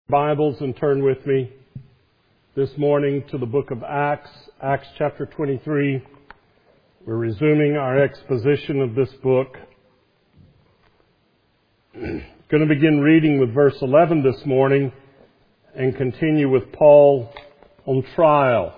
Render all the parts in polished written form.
Bibles and turn with me this morning to the book of Acts, Acts chapter 23. We're resuming our exposition of this book. Going to begin reading with verse 11 this morning and continue with Paul on trial.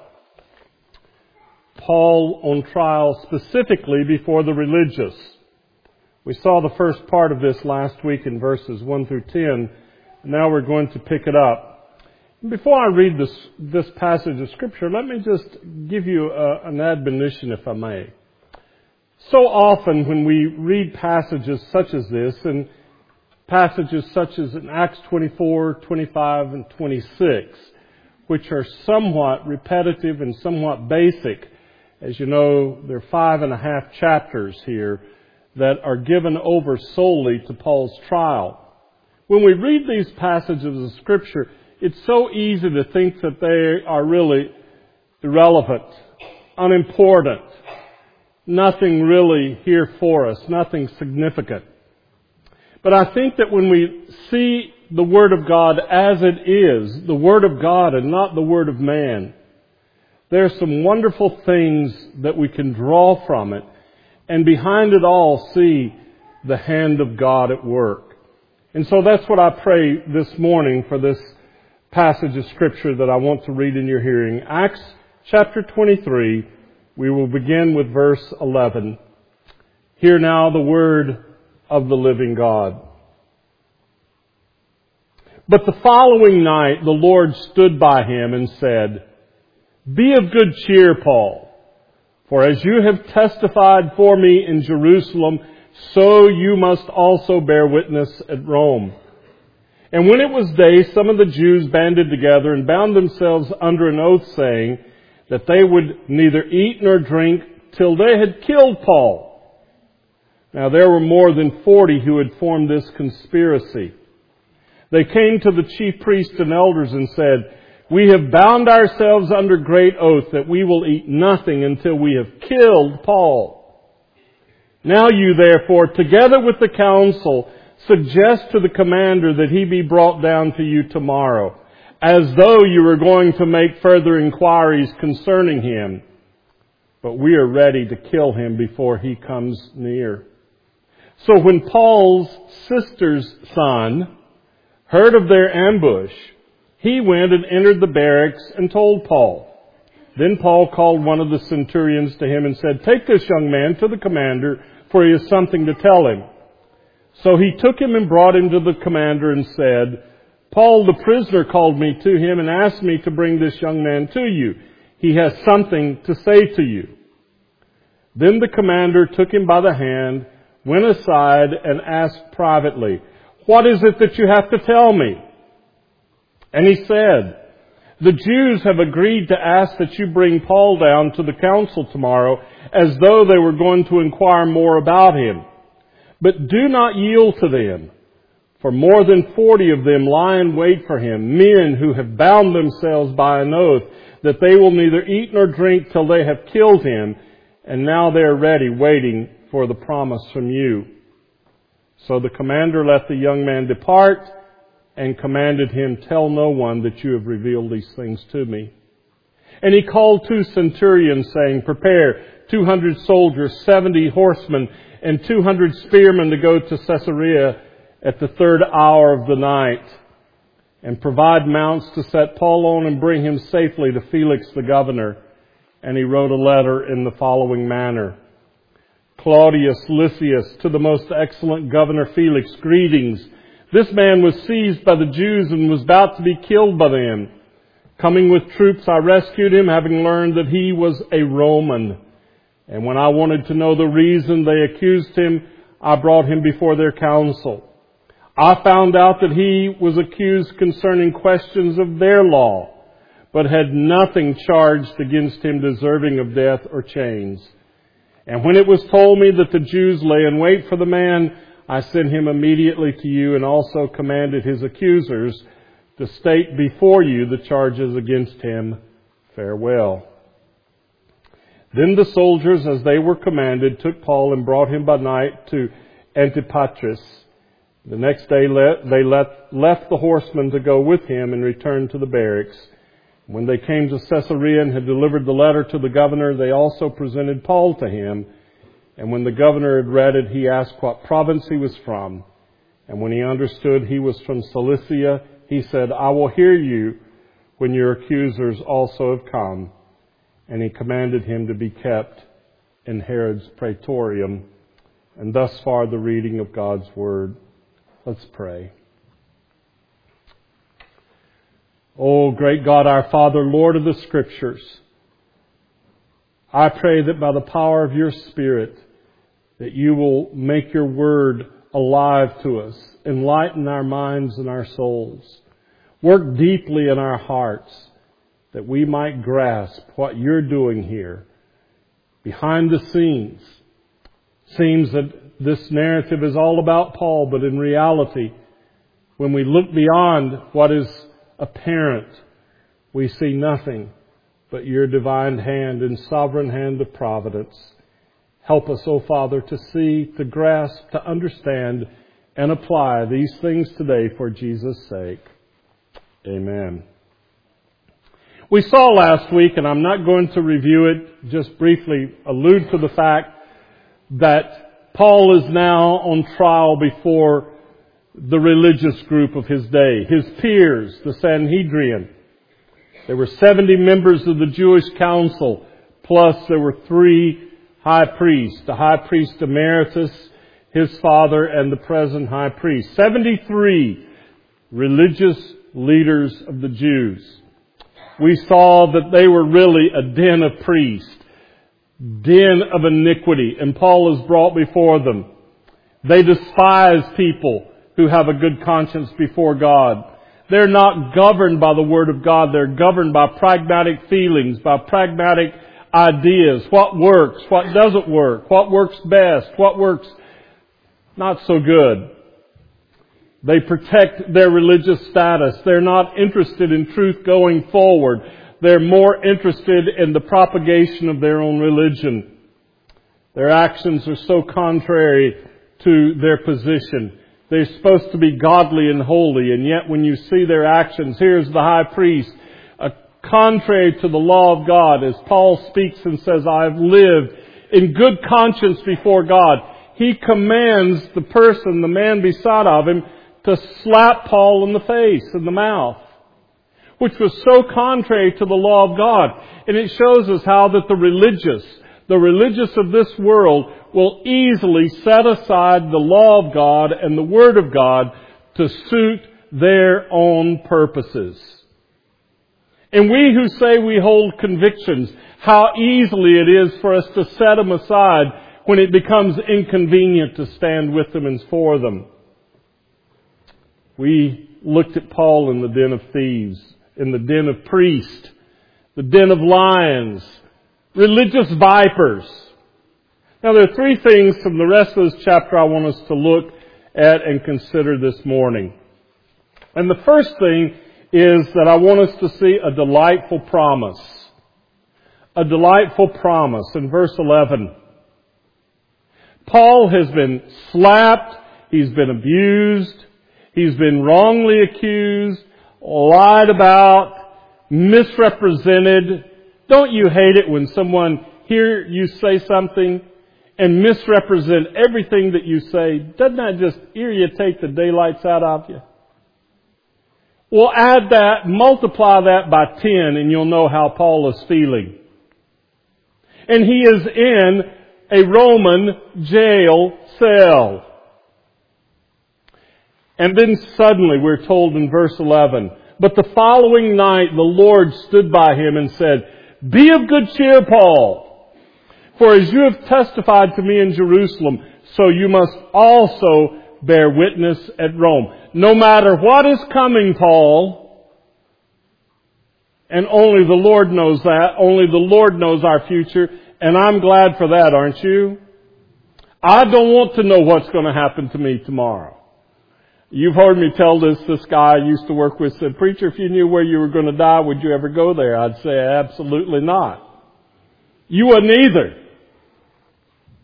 Paul on trial specifically before the religious. We saw the first part of this last week in verses 1 through 10. Now we're going to pick it up. Before I read this passage of Scripture, let me just give you an admonition, if I may. So often when we read passages such as this, and passages such as in Acts 24, 25, and 26, which are somewhat repetitive and somewhat basic, as you know, there are 5.5 chapters here that are given over solely to Paul's trial. When we read these passages of Scripture, it's so easy to think that they are really irrelevant, unimportant, nothing really here for us, nothing significant. But I think that when we see the Word of God as it is, the Word of God and not the Word of man, there are some wonderful things that we can draw from it, and behind it all see the hand of God at work. And so that's what I pray this morning for this passage of Scripture that I want to read in your hearing. Acts chapter 23, we will begin with verse 11. Hear now the word of the living God. But the following night the Lord stood by him and said, "Be of good cheer, Paul, for as you have testified for me in Jerusalem, so you must also bear witness at Rome." And when it was day, some of the Jews banded together and bound themselves under an oath, saying that they would neither eat nor drink till they had killed Paul. Now there were more than 40 who had formed this conspiracy. They came to the chief priests and elders and said, "We have bound ourselves under great oath that we will eat nothing until we have killed Paul. Now you, therefore, together with the council, suggest to the commander that he be brought down to you tomorrow, as though you were going to make further inquiries concerning him. But we are ready to kill him before he comes near." So when Paul's sister's son heard of their ambush, he went and entered the barracks and told Paul. Then Paul called one of the centurions to him and said, "Take this young man to the commander, for he has something to tell him." So he took him and brought him to the commander and said, "Paul the prisoner called me to him and asked me to bring this young man to you. He has something to say to you." Then the commander took him by the hand, went aside and asked privately, "What is it that you have to tell me?" And he said, "The Jews have agreed to ask that you bring Paul down to the council tomorrow, as though they were going to inquire more about him. But do not yield to them, for more than 40 of them lie in wait for him, men who have bound themselves by an oath that they will neither eat nor drink till they have killed him, and now they are ready, waiting for the promise from you." So the commander let the young man depart and commanded him, "Tell no one that you have revealed these things to me." And he called 2 centurions, saying, "Prepare 200 soldiers, 70 horsemen, and 200 spearmen to go to Caesarea at the 3rd hour of the night. And provide mounts to set Paul on and bring him safely to Felix the governor." And he wrote a letter in the following manner: "Claudius Lysias, to the most excellent governor Felix, greetings. This man was seized by the Jews and was about to be killed by them. Coming with troops, I rescued him, having learned that he was a Roman. And when I wanted to know the reason they accused him, I brought him before their council. I found out that he was accused concerning questions of their law, but had nothing charged against him deserving of death or chains. And when it was told me that the Jews lay in wait for the man, I sent him immediately to you and also commanded his accusers to state before you the charges against him. Farewell." Then the soldiers, as they were commanded, took Paul and brought him by night to Antipatris. The next day they left the horsemen to go with him and returned to the barracks. When they came to Caesarea and had delivered the letter to the governor, they also presented Paul to him. And when the governor had read it, he asked what province he was from. And when he understood he was from Cilicia, he said, "I will hear you when your accusers also have come." And he commanded him to be kept in Herod's praetorium. And thus far the reading of God's Word. Let's pray. Oh, great God, our Father, Lord of the Scriptures, I pray that by the power of your Spirit, that you will make your Word alive to us, enlighten our minds and our souls, work deeply in our hearts, that we might grasp what you're doing here. Behind the scenes, seems that this narrative is all about Paul, but in reality, when we look beyond what is apparent, we see nothing but your divine hand and sovereign hand of providence. Help us, O Father, to see, to grasp, to understand, and apply these things today for Jesus' sake. Amen. We saw last week, and I'm not going to review it, just briefly allude to the fact that Paul is now on trial before the religious group of his day, his peers, the Sanhedrin. There were 70 members of the Jewish council, plus there were 3 high priests, the high priest emeritus, his father, and the present high priest. 73 religious leaders of the Jews. We saw that they were really a den of priests, den of iniquity, and Paul is brought before them. They despise people who have a good conscience before God. They're not governed by the Word of God. They're governed by pragmatic feelings, by pragmatic ideas. What works, what doesn't work, what works best, what works not so good. They protect their religious status. They're not interested in truth going forward. They're more interested in the propagation of their own religion. Their actions are so contrary to their position. They're supposed to be godly and holy, and yet when you see their actions, here's the high priest, contrary to the law of God, as Paul speaks and says, "I have lived in good conscience before God." He commands the person, the man beside of him, to slap Paul in the face, in the mouth, which was so contrary to the law of God. And it shows us how that the religious of this world will easily set aside the law of God and the Word of God to suit their own purposes. And we who say we hold convictions, how easily it is for us to set them aside when it becomes inconvenient to stand with them and for them. We looked at Paul in the den of thieves, in the den of priests, the den of lions, religious vipers. Now there are 3 things from the rest of this chapter I want us to look at and consider this morning. And the first thing is that I want us to see a delightful promise. A delightful promise in verse 11. Paul has been slapped, he's been abused, he's been wrongly accused, lied about, misrepresented. Don't you hate it when someone hear you say something and misrepresent everything that you say? Doesn't that just irritate the daylights out of you? Well, add that, multiply that by 10, and you'll know how Paul is feeling. And he is in a Roman jail cell. And then suddenly we're told in verse 11, "But the following night the Lord stood by him and said, 'Be of good cheer, Paul, for as you have testified to me in Jerusalem, so you must also bear witness at Rome.'" No matter what is coming, Paul, and only the Lord knows that, only the Lord knows our future, and I'm glad for that, aren't you? I don't want to know what's going to happen to me tomorrow. You've heard me tell this guy I used to work with said, "Preacher, if you knew where you were going to die, would you ever go there?" I'd say, absolutely not. You wouldn't either.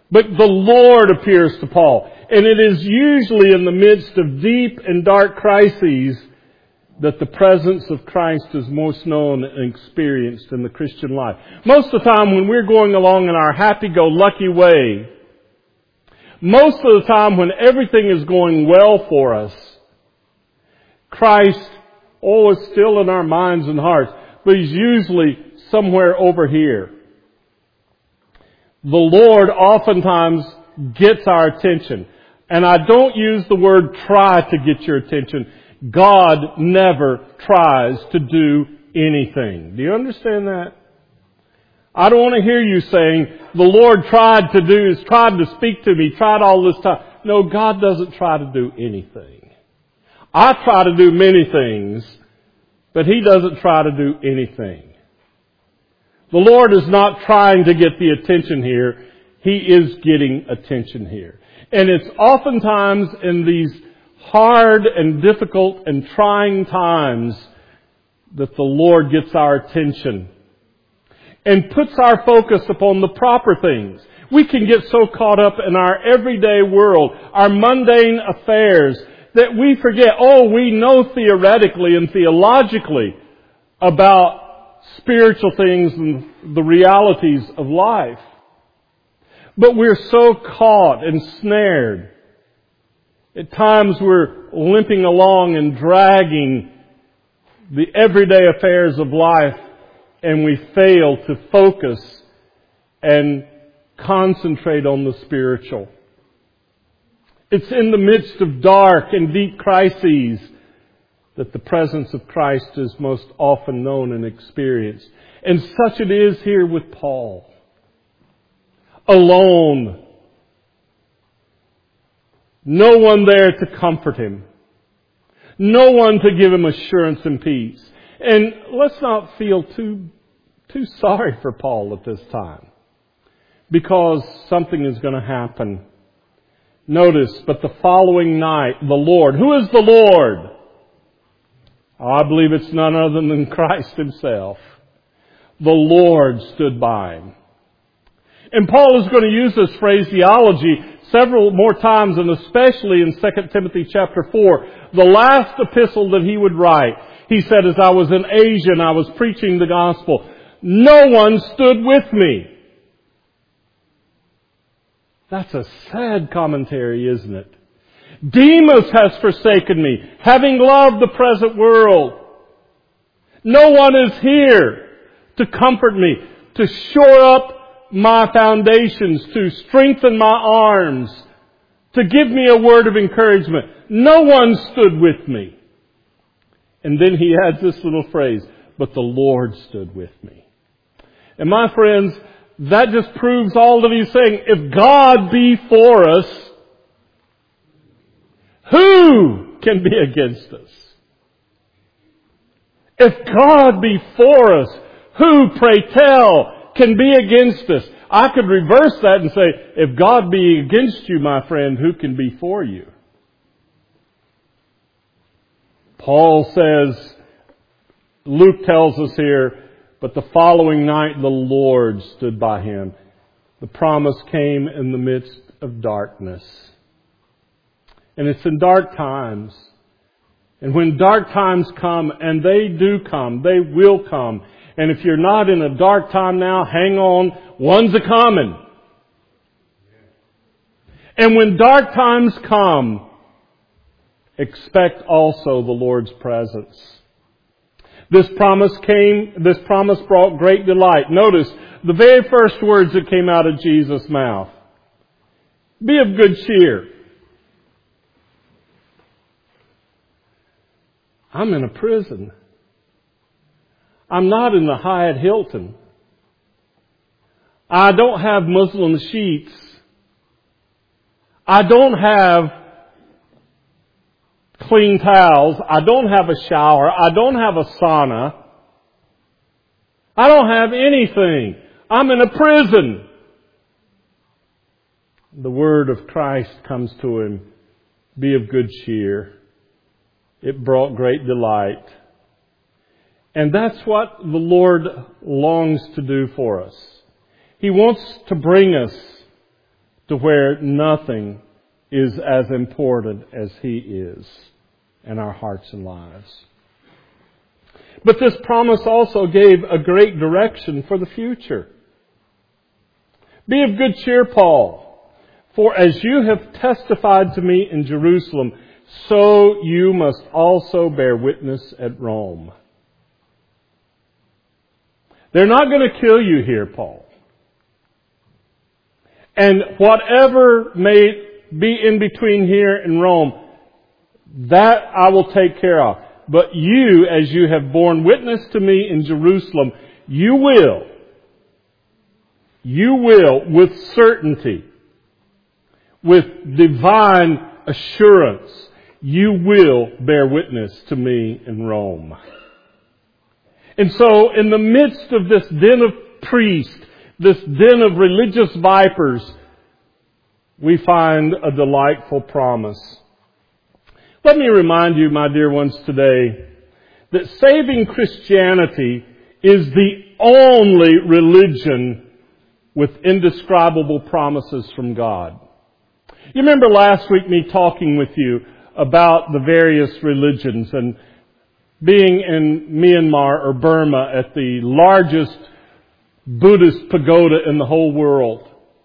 But the Lord appears to Paul. And it is usually in the midst of deep and dark crises that the presence of Christ is most known and experienced in the Christian life. Most of the time when we're going along in our happy-go-lucky way, most of the time when everything is going well for us, Christ, is still in our minds and hearts, but He's usually somewhere over here. The Lord oftentimes gets our attention. And I don't use the word try to get your attention. God never tries to do anything. Do you understand that? I don't want to hear you saying, the Lord tried to speak to me, tried all this time. No, God doesn't try to do anything. I try to do many things, but He doesn't try to do anything. The Lord is not trying to get the attention here. He is getting attention here. And it's oftentimes in these hard and difficult and trying times that the Lord gets our attention and puts our focus upon the proper things. We can get so caught up in our everyday world, our mundane affairs, that we forget, we know theoretically and theologically about spiritual things and the realities of life. But we're so caught and snared. At times we're limping along and dragging the everyday affairs of life, and we fail to focus and concentrate on the spiritual. It's in the midst of dark and deep crises that the presence of Christ is most often known and experienced. And such it is here with Paul. Alone. No one there to comfort him. No one to give him assurance and peace. And let's not feel too sorry for Paul at this time, because something is going to happen. Notice, but the following night, the Lord. Who is the Lord? I believe it's none other than Christ Himself. The Lord stood by him. And Paul is going to use this phraseology several more times, and especially in 2 Timothy chapter 4, the last epistle that he would write. He said, as I was in Asia and I was preaching the gospel, no one stood with me. That's a sad commentary, isn't it? Demas has forsaken me, having loved the present world. No one is here to comfort me, to shore up my foundations, to strengthen my arms, to give me a word of encouragement. No one stood with me. And then he adds this little phrase, but the Lord stood with me. And my friends, that just proves all that he's saying. If God be for us, who can be against us? If God be for us, who, pray tell, can be against us? I could reverse that and say, if God be against you, my friend, who can be for you? Paul says, Luke tells us here, but the following night the Lord stood by him. The promise came in the midst of darkness. And it's in dark times. And when dark times come, and they do come, they will come. And if you're not in a dark time now, hang on, one's a-coming. And when dark times come, expect also the Lord's presence. This promise brought great delight. Notice the very first words that came out of Jesus' mouth. Be of good cheer. I'm in a prison. I'm not in the Hyatt Hilton. I don't have Muslim sheets. I don't have clean towels. I don't have a shower. I don't have a sauna. I don't have anything. I'm in a prison. The word of Christ comes to him. Be of good cheer. It brought great delight. And that's what the Lord longs to do for us. He wants to bring us to where nothing is as important as He is in our hearts and lives. But this promise also gave a great direction for the future. Be of good cheer, Paul, for as you have testified to me in Jerusalem, so you must also bear witness at Rome. They're not going to kill you here, Paul. And whatever may be in between here and Rome, that I will take care of. But you, as you have borne witness to me in Jerusalem, you will with certainty, with divine assurance, you will bear witness to me in Rome. And so, in the midst of this den of priests, this den of religious vipers, we find a delightful promise. Let me remind you, my dear ones, today, that saving Christianity is the only religion with indescribable promises from God. You remember last week me talking with you about the various religions and being in Myanmar or Burma at the largest Buddhist pagoda in the whole world.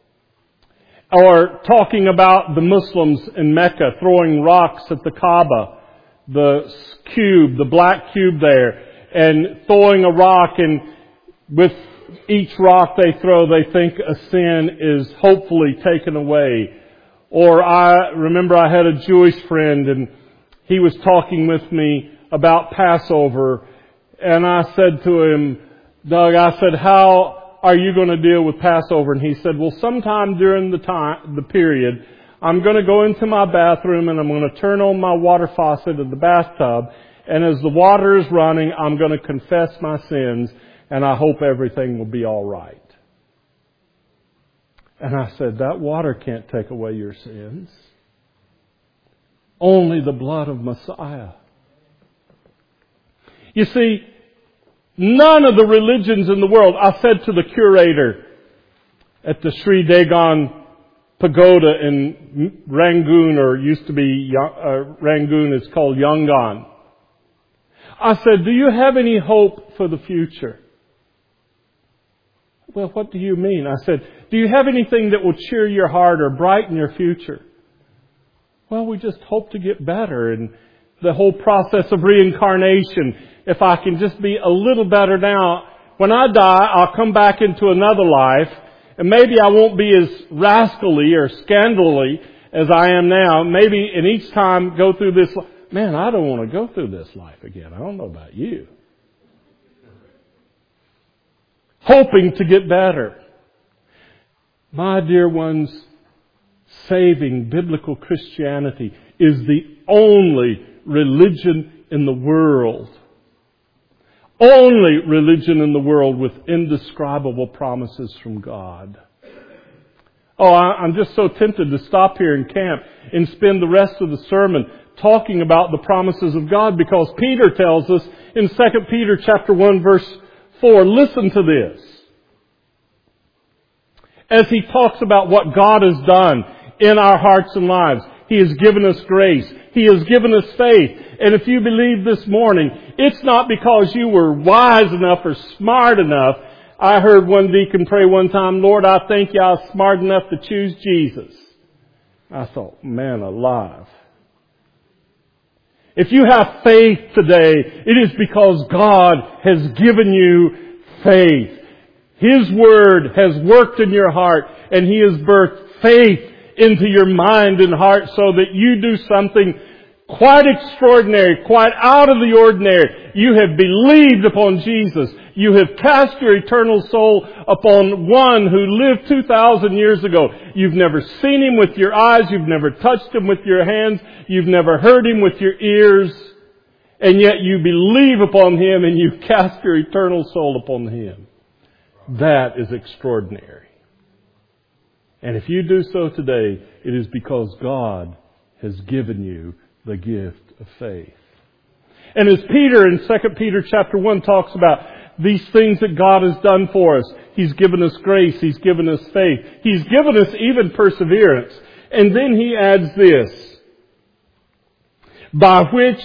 Or talking about the Muslims in Mecca throwing rocks at the Kaaba, the black cube there, and throwing a rock, and with each rock they throw, they think a sin is hopefully taken away. Or I remember I had a Jewish friend, and he was talking with me about Passover, and I said to him, Doug, I said, how are you going to deal with Passover? And he said, well, sometime during the period, I'm going to go into my bathroom and I'm going to turn on my water faucet in the bathtub, and as the water is running, I'm going to confess my sins, and I hope everything will be all right. And I said, that water can't take away your sins. Only the blood of Messiah. You see, none of the religions in the world, I said to the curator at the Sri Dagon Pagoda in Rangoon, or used to be Rangoon, it's called Yangon. I said, do you have any hope for the future? Well, what do you mean? I said, do you have anything that will cheer your heart or brighten your future? Well, we just hope to get better, and the whole process of reincarnation. If I can just be a little better now, when I die, I'll come back into another life, and maybe I won't be as rascally or scandally as I am now. Maybe, and each time go through this, man, I don't want to go through this life again. I don't know about you. Hoping to get better. My dear ones, saving biblical Christianity is the only religion in the world. Only religion in the world with indescribable promises from God. Oh, I'm just so tempted to stop here in camp and spend the rest of the sermon talking about the promises of God, because Peter tells us in 2 Peter chapter 1 verse 4, listen to this. As he talks about what God has done in our hearts and lives, He has given us grace. He has given us faith. And if you believe this morning, it's not because you were wise enough or smart enough. I heard one deacon pray one time, Lord, I thank you I was smart enough to choose Jesus. I thought, man alive. If you have faith today, it is because God has given you faith. His Word has worked in your heart, and He has birthed faith into your mind and heart so that you do something quite extraordinary, quite out of the ordinary. You have believed upon Jesus. You have cast your eternal soul upon one who lived 2,000 years ago. You've never seen Him with your eyes. You've never touched Him with your hands. You've never heard Him with your ears. And yet you believe upon Him and you cast your eternal soul upon Him. That is extraordinary. And if you do so today, it is because God has given you the gift of faith. And as Peter in 2 Peter chapter 1 talks about, these things that God has done for us. He's given us grace. He's given us faith. He's given us even perseverance. And then He adds this, by which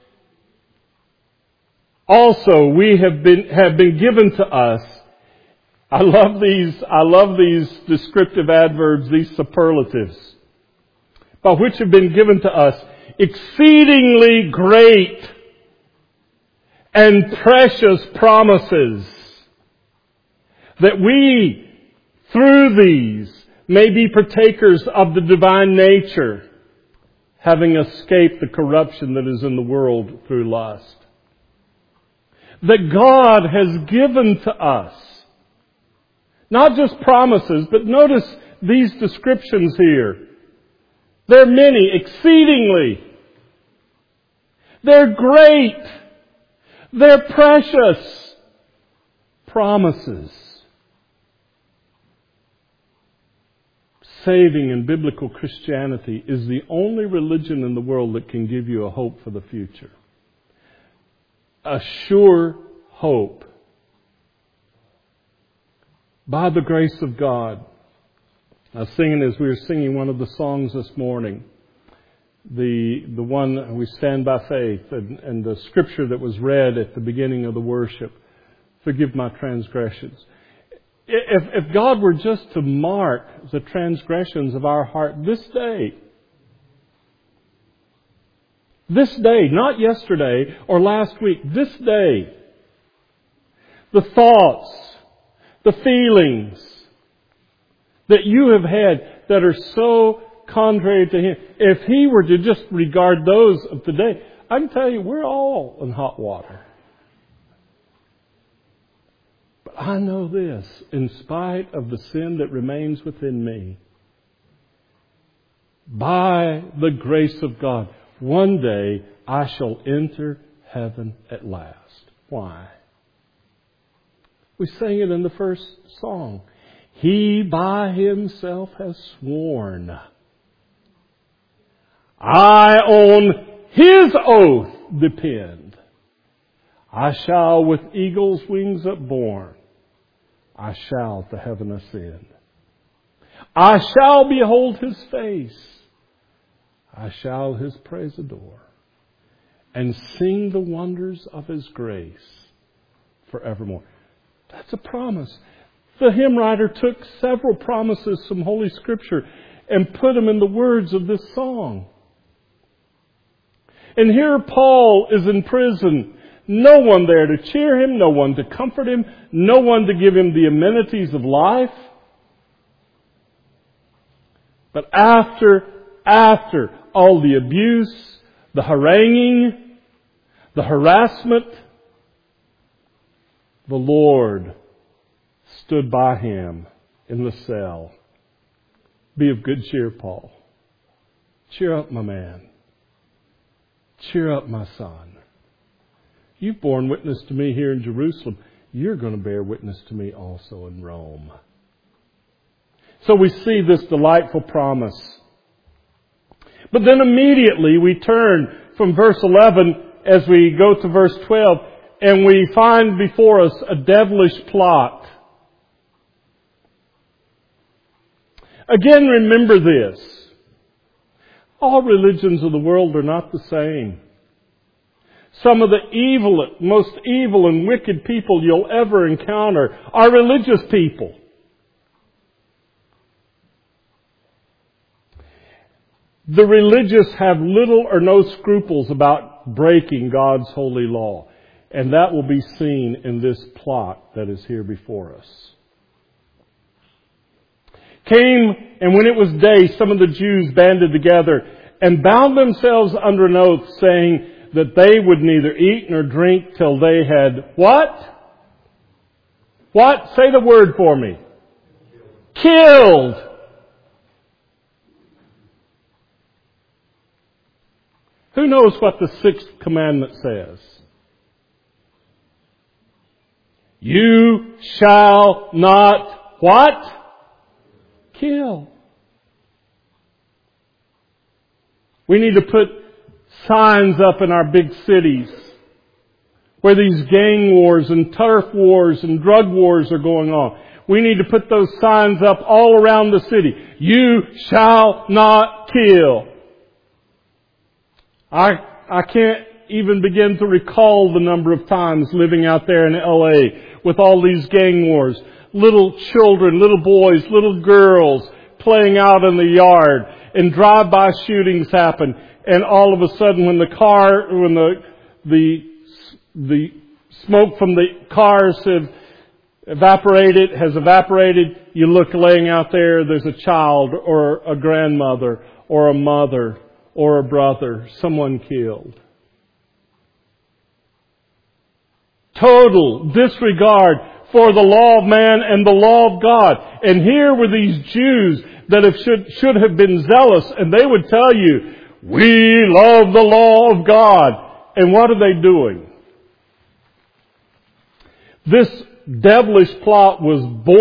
also we have been given to us. I love these descriptive adverbs, these superlatives. By which have been given to us exceedingly great and precious promises, that we, through these, may be partakers of the divine nature, having escaped the corruption that is in the world through lust. That God has given to us not just promises, but notice these descriptions here. They're many, exceedingly. They're great. They're precious promises. Saving in biblical Christianity is the only religion in the world that can give you a hope for the future. A sure hope. By the grace of God. I was singing as we were singing one of the songs this morning. The one, we stand by faith, and the scripture that was read at the beginning of the worship. Forgive my transgressions. If God were just to mark the transgressions of our heart this day, not yesterday or last week, this day, the thoughts, the feelings that you have had that are so contrary to Him, if He were to just regard those of today, I can tell you we're all in hot water. But I know this, in spite of the sin that remains within me, by the grace of God, one day I shall enter heaven at last. Why? We sang it in the first song. He by Himself has sworn. I on His oath depend. I shall with eagle's wings upborne. I shall to heaven ascend. I shall behold His face. I shall His praise adore. And sing the wonders of His grace forevermore. That's a promise. The hymn writer took several promises from Holy Scripture and put them in the words of this song. And here Paul is in prison. No one there to cheer him, no one to comfort him, no one to give him the amenities of life. But after all the abuse, the haranguing, the harassment, the Lord stood by him in the cell. Be of good cheer, Paul. Cheer up, my man. Cheer up, my son. You've borne witness to me here in Jerusalem. You're going to bear witness to me also in Rome. So we see this delightful promise. But then immediately we turn from verse 11 as we go to verse 12, and we find before us a devilish plot. Again, remember this. All religions of the world are not the same. Some of the most evil and wicked people you'll ever encounter are religious people. The religious have little or no scruples about breaking God's holy law. And that will be seen in this plot that is here before us. Came, and when it was day, some of the Jews banded together and bound themselves under an oath, saying that they would neither eat nor drink till they had what? What? Say the word for me. Killed. Who knows what the sixth commandment says? You shall not what? Kill. We need to put signs up in our big cities where these gang wars and turf wars and drug wars are going on. We need to put those signs up all around the city. You shall not kill. I can't even begin to recall the number of times living out there in L.A. with all these gang wars. Little children, little boys, little girls playing out in the yard, and drive-by shootings happen. And all of a sudden, when the smoke from the cars has evaporated, you look laying out there's a child or a grandmother or a mother or a brother, someone killed. Total disregard for the law of man and the law of God. And here were these Jews that should have been zealous, and they would tell you, we love the law of God. And what are they doing? This devilish plot was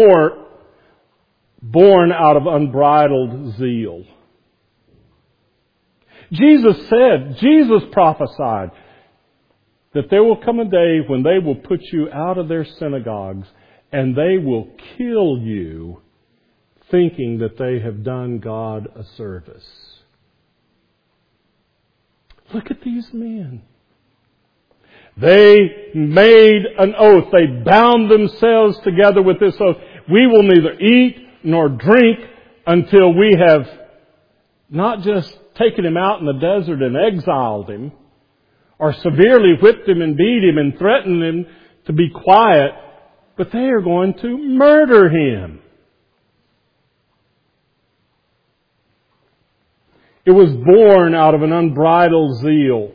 born out of unbridled zeal. Jesus prophesied that there will come a day when they will put you out of their synagogues and they will kill you thinking that they have done God a service. Look at these men. They made an oath. They bound themselves together with this oath. We will neither eat nor drink until we have not just taken him out in the desert and exiled him, or severely whipped him and beat him and threatened him to be quiet, but they are going to murder him. It was born out of an unbridled zeal.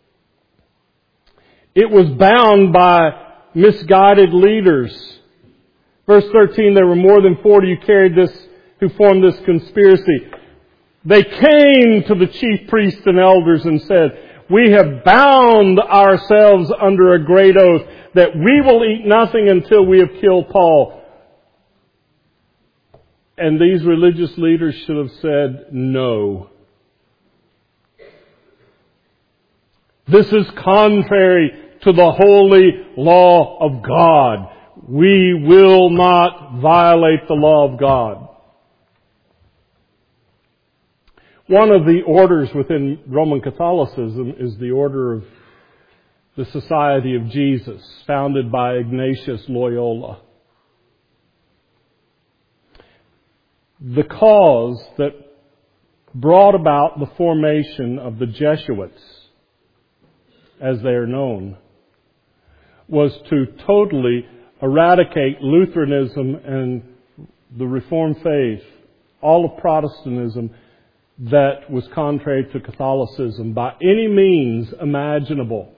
It was bound by misguided leaders. Verse 13, there were more than 40 who formed this conspiracy. They came to the chief priests and elders and said, we have bound ourselves under a great oath that we will eat nothing until we have killed Paul. And these religious leaders should have said, no. This is contrary to the holy law of God. We will not violate the law of God. One of the orders within Roman Catholicism is the Order of the Society of Jesus, founded by Ignatius Loyola. The cause that brought about the formation of the Jesuits, as they are known, was to totally eradicate Lutheranism and the Reformed faith, all of Protestantism, that was contrary to Catholicism by any means imaginable.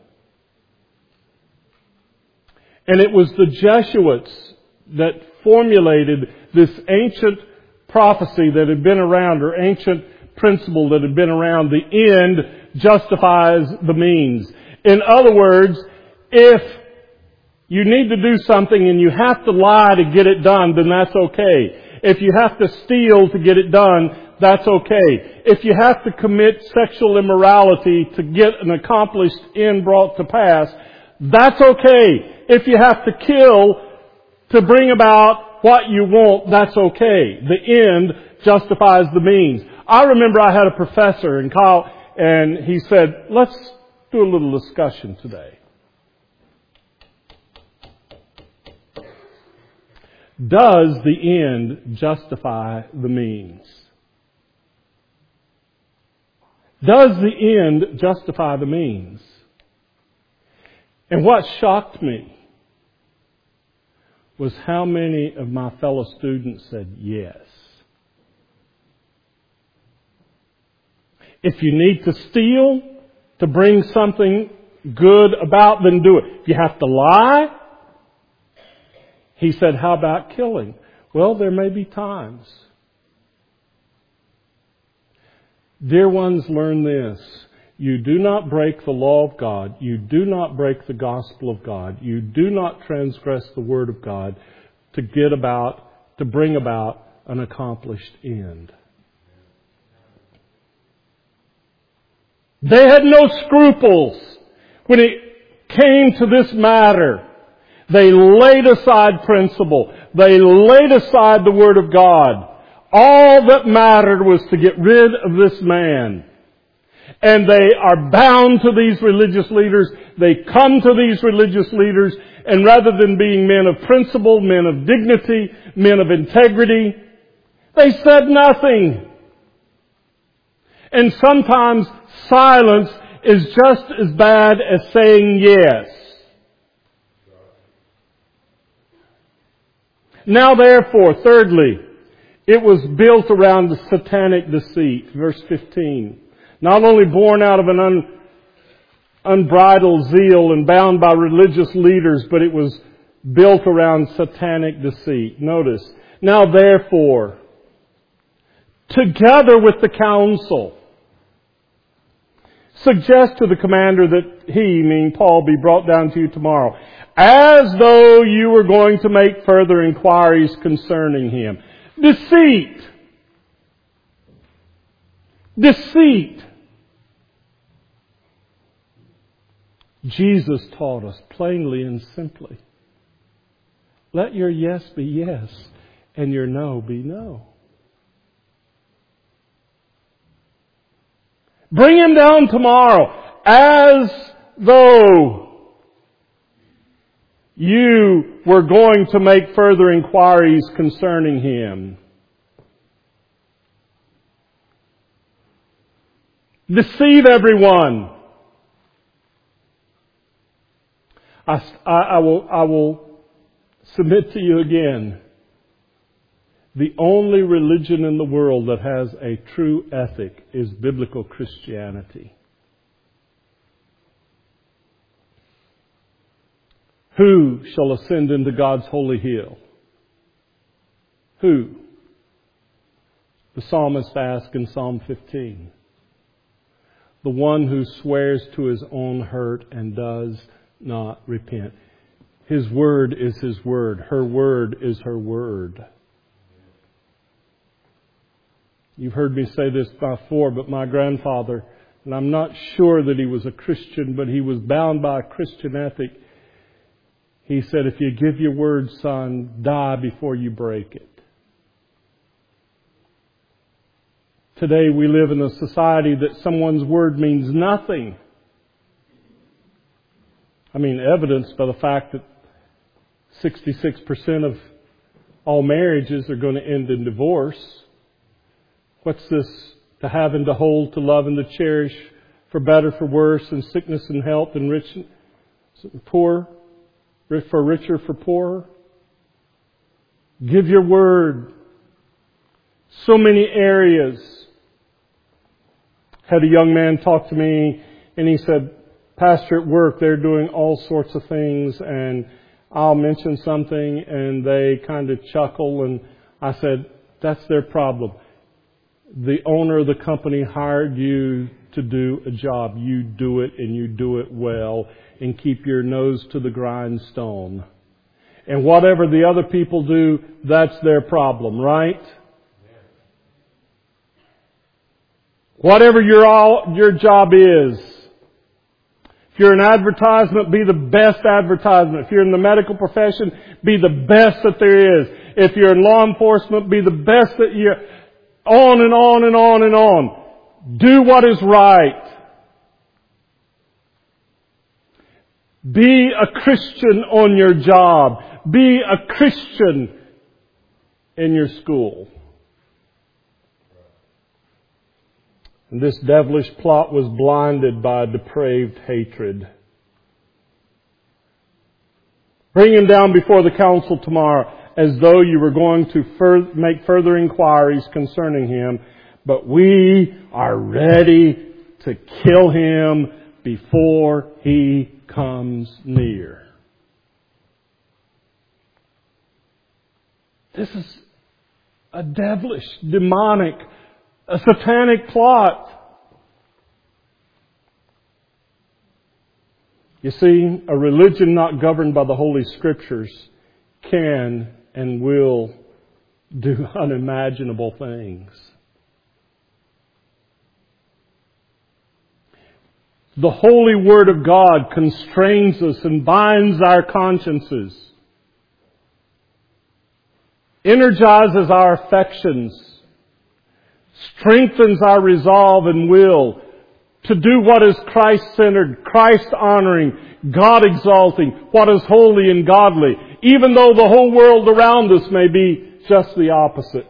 And it was the Jesuits that formulated this ancient prophecy that had been around, or ancient principle that had been around. The end justifies the means. In other words, if you need to do something and you have to lie to get it done, then that's okay. If you have to steal to get it done, that's okay. If you have to commit sexual immorality to get an accomplished end brought to pass, that's okay. If you have to kill to bring about what you want, that's okay. The end justifies the means. I remember I had a professor in college, and he said, let's do a little discussion today. Does the end justify the means? Does the end justify the means? And what shocked me was how many of my fellow students said yes. If you need to steal to bring something good about, then do it. If you have to lie, he said, how about killing? Well, there may be times. Dear ones, learn this. You do not break the law of God. You do not break the gospel of God. You do not transgress the word of God to bring about an accomplished end. They had no scruples when it came to this matter, they laid aside principle. They laid aside the Word of God. All that mattered was to get rid of this man. And they are bound to these religious leaders. They come to these religious leaders, and rather than being men of principle, men of dignity, men of integrity, they said nothing. And sometimes silence is just as bad as saying yes. Now therefore, thirdly, it was built around the satanic deceit. Verse 15. Not only born out of an unbridled zeal and bound by religious leaders, but it was built around satanic deceit. Notice, now therefore, together with the council, suggest to the commander that he, meaning Paul, be brought down to you tomorrow, as though you were going to make further inquiries concerning him. Deceit. Deceit. Jesus taught us plainly and simply. Let your yes be yes and your no be no. Bring him down tomorrow as though you were going to make further inquiries concerning him. Deceive everyone. I will submit to you again. The only religion in the world that has a true ethic is biblical Christianity. Who shall ascend into God's holy hill? Who? The psalmist asked in Psalm 15. The one who swears to his own hurt and does not repent. His word is his word. Her word is her word. You've heard me say this before, but my grandfather, and I'm not sure that he was a Christian, but he was bound by a Christian ethic. He said, if you give your word, son, die before you break it. Today we live in a society that someone's word means nothing. I mean, evidenced by the fact that 66% of all marriages are going to end in divorce. What's this? To have and to hold, to love and to cherish, for better, for worse, and sickness and health, and rich and poor, for richer, for poorer. Give your word. So many areas. Had a young man talk to me, and he said, Pastor, at work, they're doing all sorts of things, and I'll mention something, and they kind of chuckle, and I said, that's their problem. The owner of the company hired you to do a job. You do it, and you do it well, and keep your nose to the grindstone. And whatever the other people do, that's their problem, right? Whatever your job is. If you're an advertisement, be the best advertisement. If you're in the medical profession, be the best that there is. If you're in law enforcement, be the best that you're... On and on and on and on. Do what is right. Be a Christian on your job. Be a Christian in your school. And this devilish plot was blinded by a depraved hatred. Bring him down before the council tomorrow, as though you were going to make further inquiries concerning him. But we are ready to kill him before he comes near. This is a devilish, demonic, a satanic plot. You see, a religion not governed by the Holy Scriptures can and will do unimaginable things. The holy Word of God constrains us and binds our consciences, energizes our affections, strengthens our resolve and will to do what is Christ-centered, Christ-honoring, God-exalting, what is holy and godly, even though the whole world around us may be just the opposite.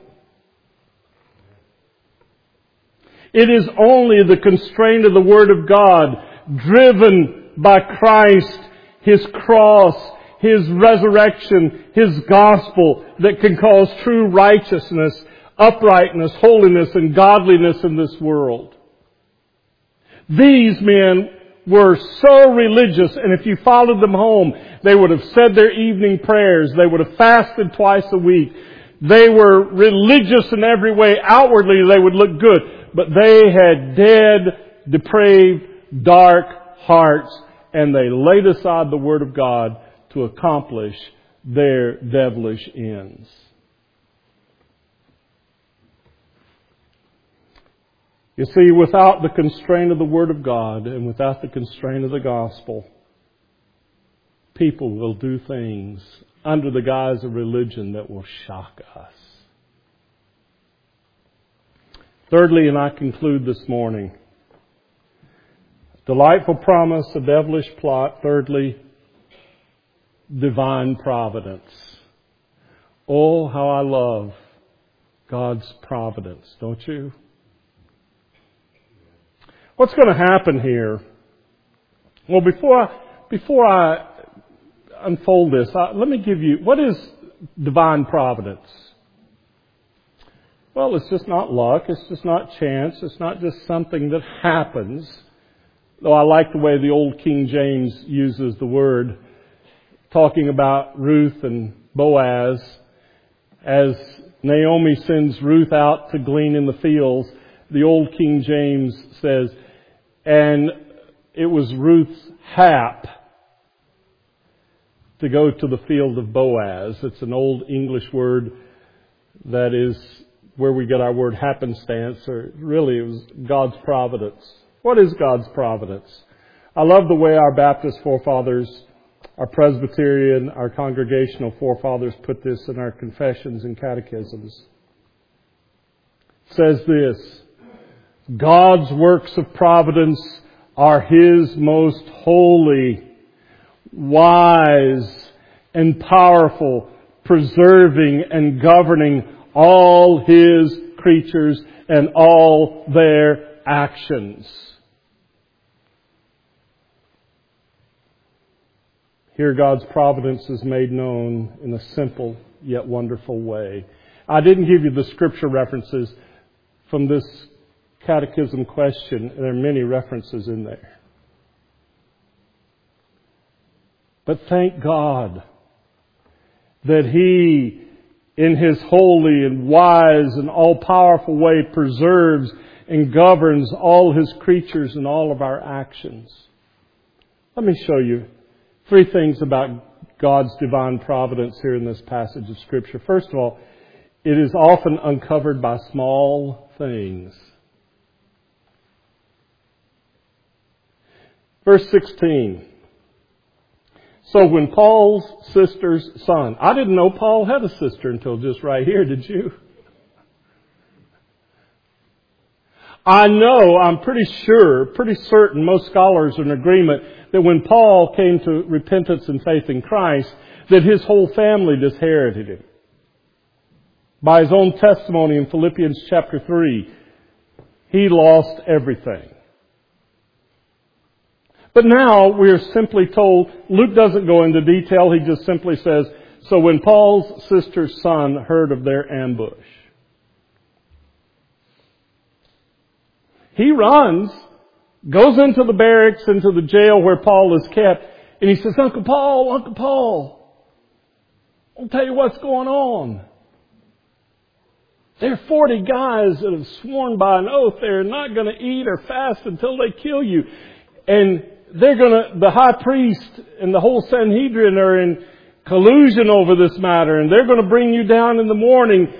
It is only the constraint of the Word of God, driven by Christ, His cross, His resurrection, His gospel, that can cause true righteousness, uprightness, holiness, and godliness in this world. These men were so religious, and if you followed them home, they would have said their evening prayers. They would have fasted twice a week. They were religious in every way. Outwardly, they would look good. But they had dead, depraved, dark hearts, and they laid aside the Word of God to accomplish their devilish ends. You see, without the constraint of the Word of God and without the constraint of the gospel, people will do things under the guise of religion that will shock us. Thirdly, and I conclude this morning, delightful promise, a devilish plot. Thirdly, divine providence. Oh, how I love God's providence, don't you? What's going to happen here? Well, before I unfold this, let me give you, what is divine providence? Well, it's just not luck. It's just not chance. It's not just something that happens. Though I like the way the old King James uses the word, talking about Ruth and Boaz. As Naomi sends Ruth out to glean in the fields, the old King James says, and it was Ruth's hap to go to the field of Boaz. It's an old English word that is where we get our word happenstance, or really it was God's providence. What is God's providence? I love the way our Baptist forefathers, our Presbyterian, our congregational forefathers put this in our confessions and catechisms. It says this: God's works of providence are His most holy, wise, and powerful, preserving and governing all His creatures and all their actions. Here God's providence is made known in a simple yet wonderful way. I didn't give you the scripture references from this catechism question. There are many references in there. But thank God that He, in His holy and wise and all-powerful way, preserves and governs all His creatures and all of our actions. Let me show you 3 things about God's divine providence here in this passage of Scripture. First of all, it is often uncovered by small things. Verse 16. So when Paul's sister's son... I didn't know Paul had a sister until just right here, did you? I'm pretty certain, most scholars are in agreement that when Paul came to repentance and faith in Christ, that his whole family disinherited him. By his own testimony in Philippians chapter 3, he lost everything. But now we are simply told, Luke doesn't go into detail, he just simply says, so when Paul's sister's son heard of their ambush, he runs, goes into the barracks, into the jail where Paul is kept, and he says, Uncle Paul, I'll tell you what's going on. There are 40 guys that have sworn by an oath they're not going to eat or fast until they kill you. And the high priest and the whole Sanhedrin are in collusion over this matter, and they're going to bring you down in the morning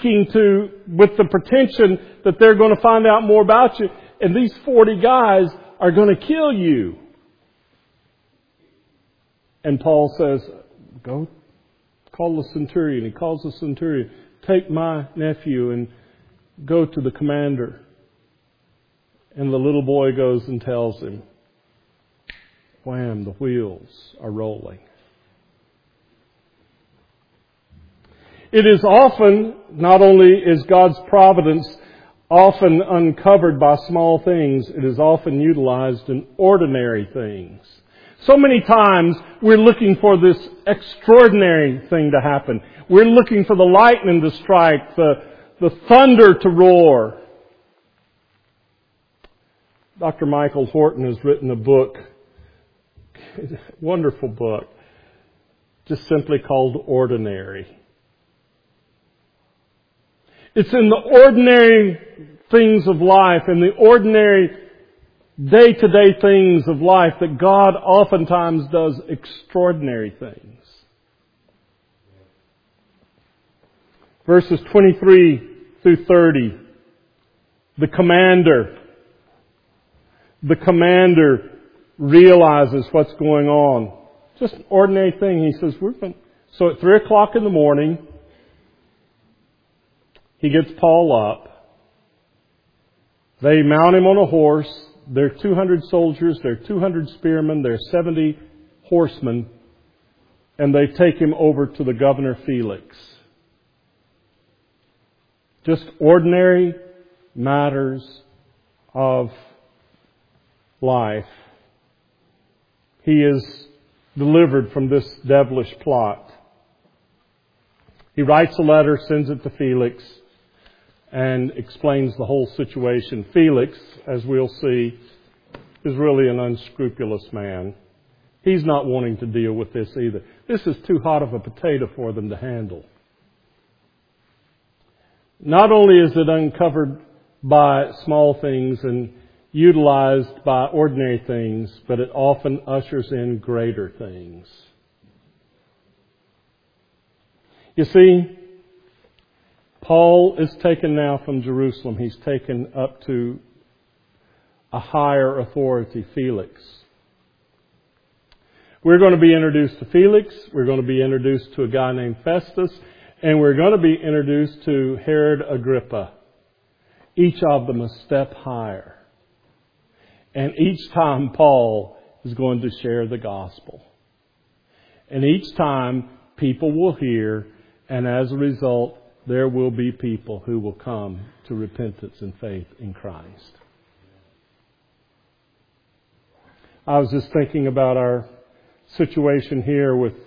with the pretension that they're going to find out more about you. And these 40 guys are going to kill you. And Paul says, go call the centurion. He calls the centurion, take my nephew and go to the commander. And the little boy goes and tells him. Wham, the wheels are rolling. It is often, not only is God's providence often uncovered by small things, it is often utilized in ordinary things. So many times we're looking for this extraordinary thing to happen. We're looking for the lightning to strike, the thunder to roar. Dr. Michael Horton has written a book, a wonderful book, just simply called Ordinary. It's in the ordinary things of life, in the ordinary day-to-day things of life that God oftentimes does extraordinary things. Verses 23 through 30. The commander realizes what's going on. Just an ordinary thing. He says, so at 3 o'clock in the morning, he gets Paul up. They mount him on a horse. There are 200 soldiers. There are 200 spearmen. There are 70 horsemen. And they take him over to the governor Felix. Just ordinary matters of life. He is delivered from this devilish plot. He writes a letter, sends it to Felix, and explains the whole situation. Felix, as we'll see, is really an unscrupulous man. He's not wanting to deal with this either. This is too hot of a potato for them to handle. Not only is it uncovered by small things and utilized by ordinary things, but it often ushers in greater things. You see, Paul is taken now from Jerusalem. He's taken up to a higher authority, Felix. We're going to be introduced to Felix. We're going to be introduced to a guy named Festus. And we're going to be introduced to Herod Agrippa. Each of them a step higher. And each time Paul is going to share the gospel. And each time people will hear, and as a result, there will be people who will come to repentance and faith in Christ. I was just thinking about our situation here with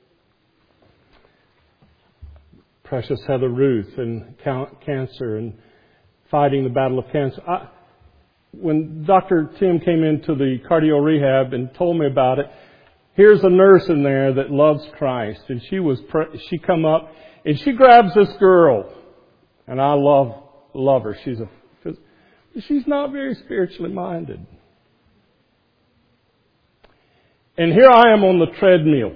precious Heather Ruth and cancer and fighting the battle of cancer. When Dr. Tim came into the cardio rehab and told me about it, here's a nurse in there that loves Christ, and she come up and she grabs this girl, and I love her. She's not very spiritually minded. And here I am on the treadmill.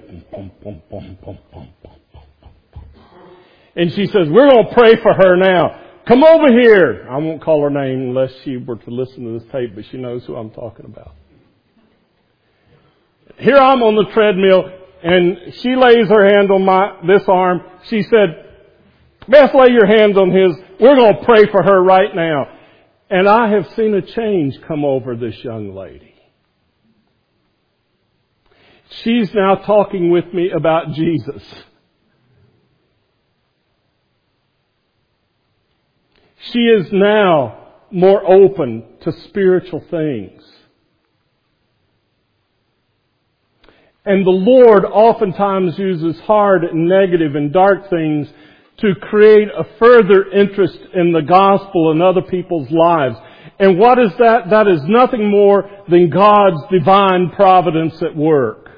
And she says, we're going to pray for her now. Come over here. I won't call her name unless she were to listen to this tape, but she knows who I'm talking about. Here I'm on the treadmill, and she lays her hand on this arm. She said, Beth, lay your hands on his. We're going to pray for her right now. And I have seen a change come over this young lady. She's now talking with me about Jesus. She is now more open to spiritual things. And the Lord oftentimes uses hard and negative and dark things to create a further interest in the gospel in other people's lives. And what is that? That is nothing more than God's divine providence at work.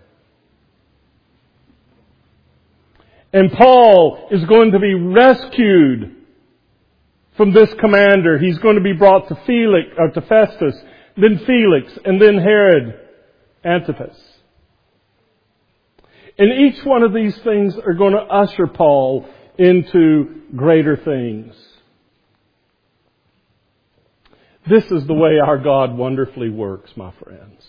And Paul is going to be rescued from this commander. He's going to be brought to Festus, then Felix, and then Herod Antipas. And each one of these things are going to usher Paul into greater things. This is the way our God wonderfully works, my friends.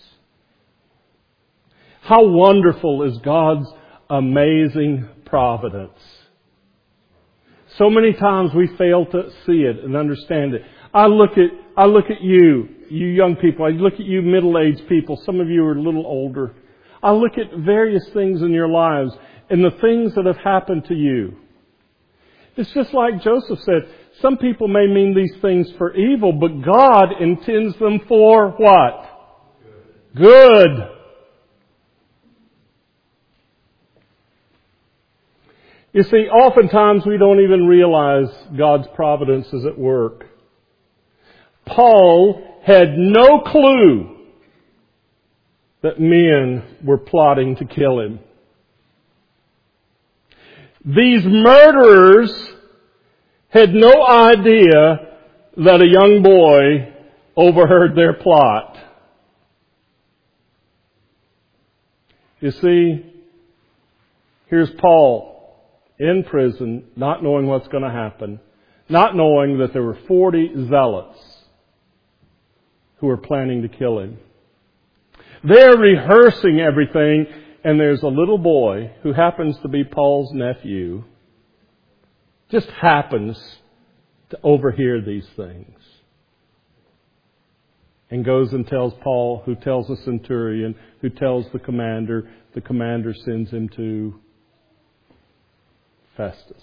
How wonderful is God's amazing providence. So many times we fail to see it and understand it. I look at you young people. I look at you middle-aged people. Some of you are a little older. I look at various things in your lives and the things that have happened to you. It's just like Joseph said, some people may mean these things for evil, but God intends them for what? Good. You see, oftentimes we don't even realize God's providence is at work. Paul had no clue that men were plotting to kill him. These murderers had no idea that a young boy overheard their plot. You see, here's Paul in prison, not knowing what's going to happen, not knowing that there were 40 zealots who were planning to kill him. They're rehearsing everything, and there's a little boy who happens to be Paul's nephew, just happens to overhear these things. And goes and tells Paul, who tells the centurion, who tells the commander sends him to Festus.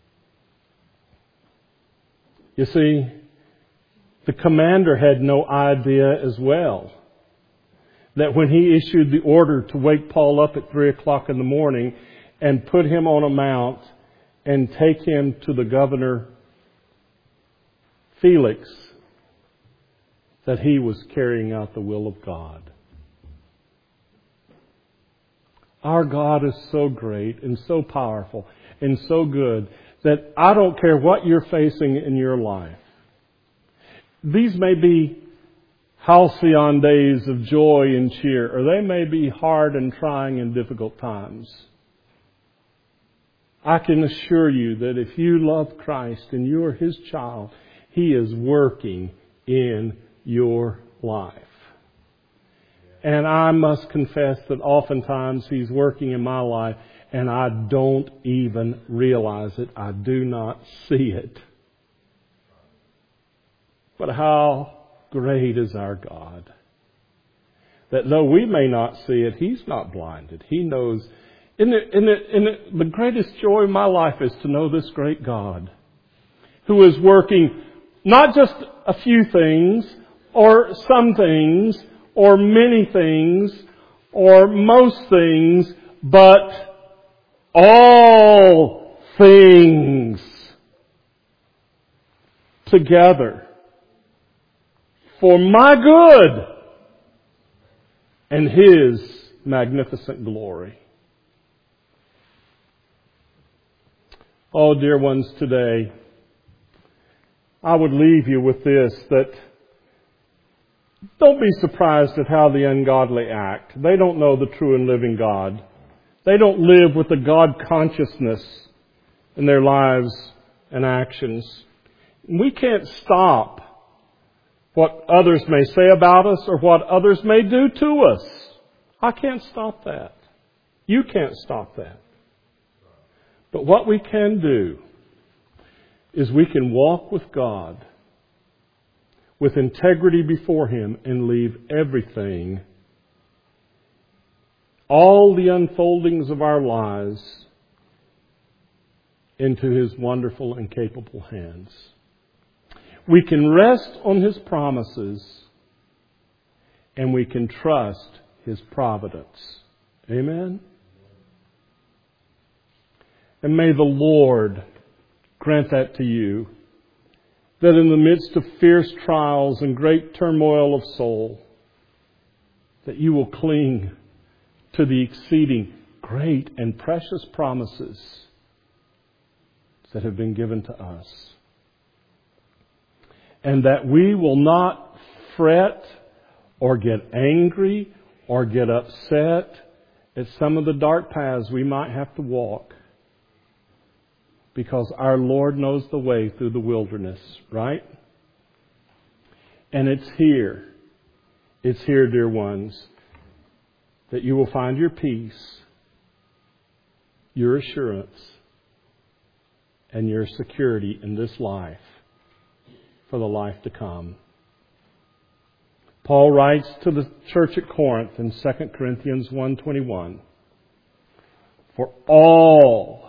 You see, the commander had no idea as well that when he issued the order to wake Paul up at 3 o'clock in the morning and put him on a mount and take him to the governor Felix, that he was carrying out the will of God. Our God is so great and so powerful and so good that I don't care what you're facing in your life. These may be halcyon days of joy and cheer, or they may be hard and trying and difficult times. I can assure you that if you love Christ and you are His child, He is working in your life. And I must confess that oftentimes He's working in my life and I don't even realize it. I do not see it. But how great is our God, that though we may not see it, He's not blinded. He knows. The greatest joy of my life is to know this great God who is working not just a few things or some things or many things or most things, but all things together for my good and His magnificent glory. Oh, dear ones, today, I would leave you with this, that don't be surprised at how the ungodly act. They don't know the true and living God. They don't live with the God consciousness in their lives and actions. We can't stop what others may say about us or what others may do to us. I can't stop that. You can't stop that. But what we can do is we can walk with God with integrity before Him and leave everything, all the unfoldings of our lives, into His wonderful and capable hands. We can rest on His promises and we can trust His providence. Amen? And may the Lord grant that to you, that in the midst of fierce trials and great turmoil of soul, that you will cling to the exceeding great and precious promises that have been given to us. And that we will not fret or get angry or get upset at some of the dark paths we might have to walk, because our Lord knows the way through the wilderness, right? And it's here. It's here, dear ones, that you will find your peace, your assurance, and your security in this life for the life to come. Paul writes to the church at Corinth in 2 Corinthians 1:21, "For all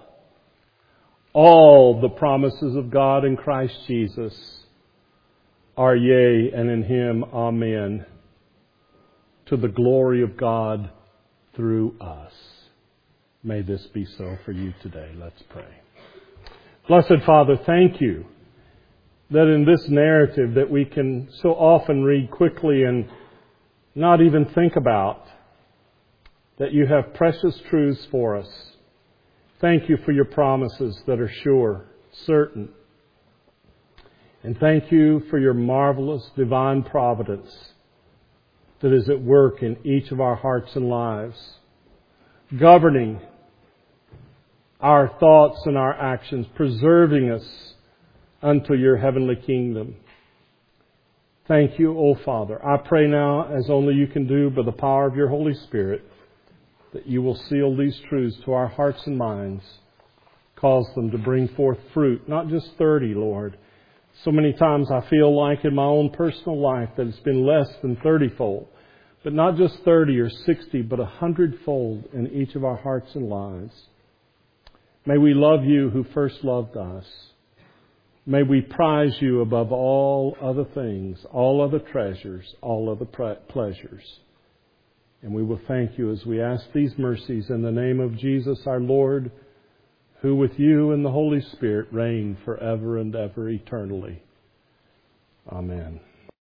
the promises of God in Christ Jesus are yea, and in Him amen, to the glory of God through us." May this be so for you today. Let's pray. Blessed Father, thank you that in this narrative that we can so often read quickly and not even think about, that you have precious truths for us. Thank you for your promises that are sure, certain. And thank you for your marvelous divine providence that is at work in each of our hearts and lives, governing our thoughts and our actions, preserving us unto your heavenly kingdom. Thank you, O Father. I pray now, as only you can do by the power of your Holy Spirit, that you will seal these truths to our hearts and minds, cause them to bring forth fruit, not just 30, Lord. So many times I feel like in my own personal life that it's been less than 30-fold, but not just 30 or 60, but 100-fold in each of our hearts and lives. May we love you who first loved us. May we prize you above all other things, all other treasures, all other pleasures. And we will thank you as we ask these mercies in the name of Jesus our Lord, who with you and the Holy Spirit reign forever and ever eternally. Amen.